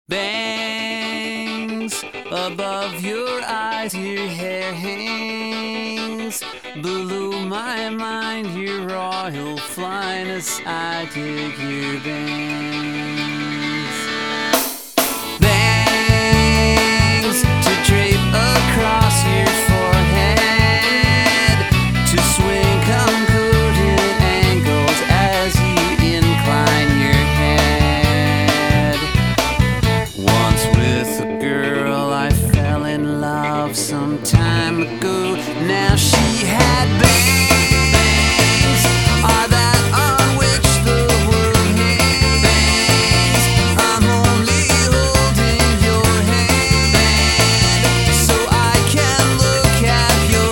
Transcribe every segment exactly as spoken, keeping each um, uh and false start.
Bangs above your eyes, your hair hangs below my mind, your royal flyness, I dig your bangs. Bangs to drape across your forehead, to swing concordant angles as you incline your head. Once with a girl I fell in love some time ago. Now she had bangs, are that on which the world hangs. I'm only holding your hand so I can look at your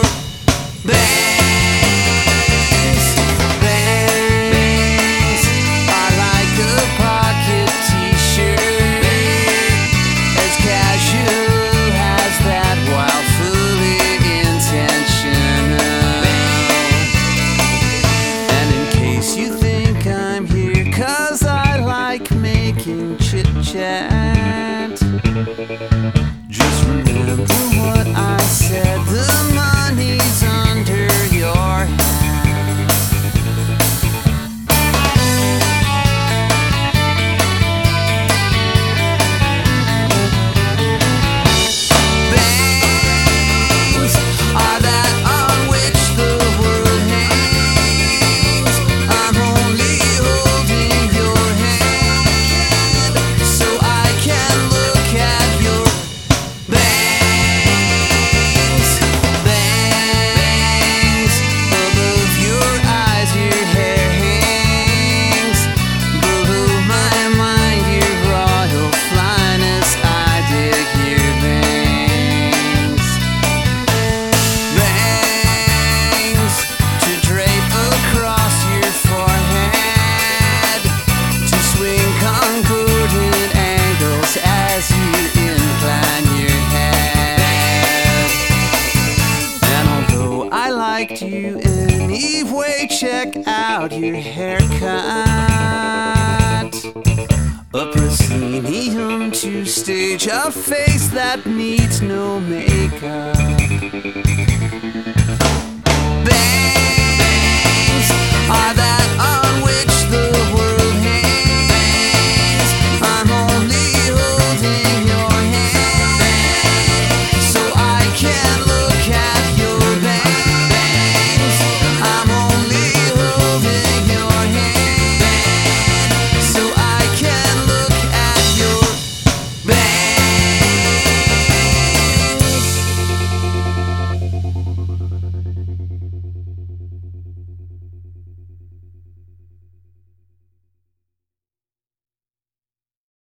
bangs. Bangs are like a pocket t-shirt, as casual as that while fully intentional. And in case you think I'm here 'cause I like making chit-chat, just remember what I said, the money's under your hat. Bangs are that on which the world hangs. I'm only holding your hand so I can look at your bangs. Bangs above your eyes, your hair hangs below my mind, your royal flyness, I dig your bangs. Bangs to drape across your forehead, to swing concordant angles as you incline your head. And although I liked you anyway, check out your haircut. A proscenium to stage a face that needs no makeup. Bangs are that